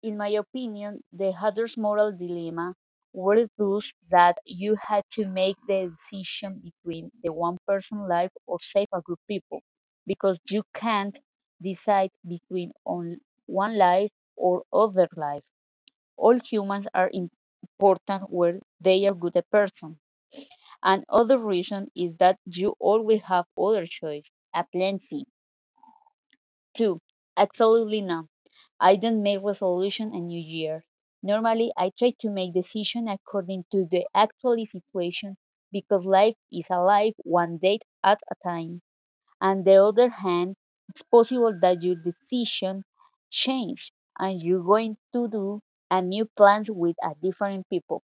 In my opinion, the hardest moral dilemma were those that you had to make the decision between the one person life or save a group people, because you can't decide between on one life or other life. All humans are important where they are good a person. And other reason is that you always have other choice, a plenty. Two, absolutely not. I don't make resolution a new year. Normally, I try to make decision according to the actual situation because life is a life one day at a time. On the other hand, it's possible that your decision change and you're going to do a new plans with a different people.